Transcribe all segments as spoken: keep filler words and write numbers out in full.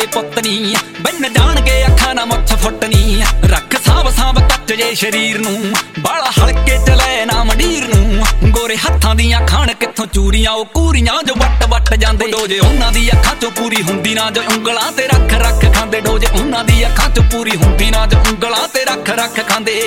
पुत नी बन जान के अखां ना मुछ फुट नी रख साब साब कच जे शरीर नूं बाला हलके च लै ना मंडीर नूं गोरे हत्थां दियां खाण कित्थों चूरियां ओ कूरियां जो वट वट जांदे डोजे उन्हां दी अखां चों पूरी हुंदी ना जो उंगलां ते रख रख खांदे डोजे उन्हां दी अखां चों पूरी हुंदी ना जो उंगलां ते रख रख खांदे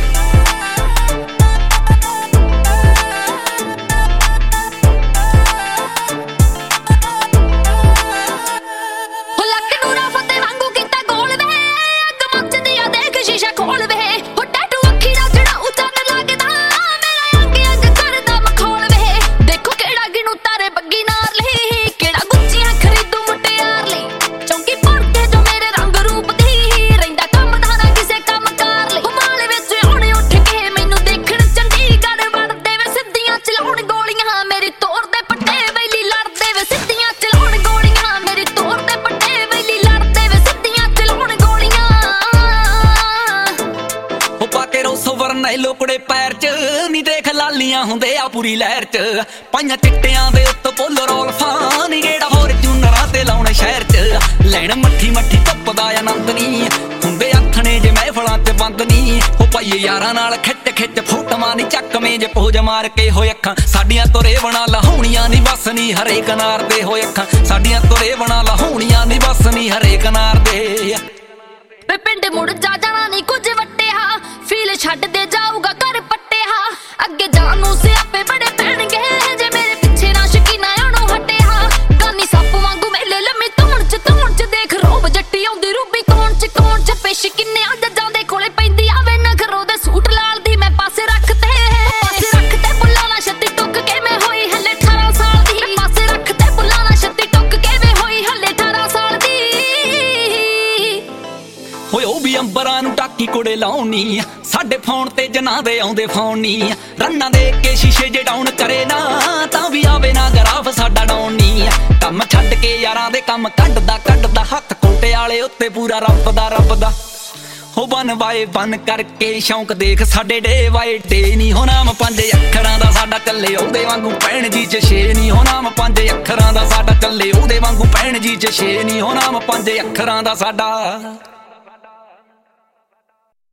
लोकड़े पैर च नी देख लालियां हुंदे आ पूरी लहर च पाइयां चिट्टियां दे उत्त पोलो रोलफां नी गेड़ा फॉर्चूनरां ते लाउणे शहर च लैण मट्ठी मट्ठी धुप्प दा आनंद नी हुंदे आथणे जे महफलां ते बंद नी ओ पाइए यारां नाल खिच खिच फोटवां नी चकवें जे पोज मार के होए अखां साडियां तो रेवणां लहाउणियां नी बस नी हरेक नार दे होए अखां साडियां तो रेवणां लहाउणियां नी बस नी हरेक नार दे वे पिंड मुड़ जा जाना नी कुछ वट्टिया फील छड्ड दे जाऊगा कर पट्टिया अगे जानू से आपे बड़े पैणगे जे मेरे पिछे ना शकीना आणो हटिया गानी सप वांगू मेले लम्मी तोण च तोण च देख रोब जट्टी आउंदी रूबी कौन च कौन च पेश किन्ने जज्जां दे कोले पैंदी आवे नखरो दे सूट लाल दी मैं पासे रखते पासे रखते बुलाना छत्ती टुक के मैं होई हले अठारह साल दी पासे रखते बुलाना छत्ती टुक के मैं होई हले अठारह साल दी होए ओ भी अंबरां नूं टाकी कुड़े लाउणी साडे फोन ते जना दे आउंदे फोन नी रन्ना दे के शीशे जे डाउन करे ना तां भी आवे ना ग्राफ साडा डाउन नी कम छड्ड के यारां दे कम कड्डदा कड्डदा हत्थ कोटे आले उत्ते पूरा रब दा रब दा हो बन वाए बन करके शौक देख साडे डे वाए डे नी हो नाम पंज अखरां दा साडा चले ओदे वांगू पैण जी च छे नी हो नाम पंज अखरां दा साडा चले ओदे वांगू पैण जी च छे नी हो नाम पंज अखरां दा साडा।